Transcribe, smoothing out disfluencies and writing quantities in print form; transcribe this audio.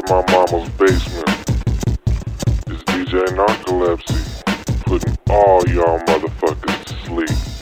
my mama's basement. It's DJ Narcolepsy, putting all y'all motherfuckers to sleep.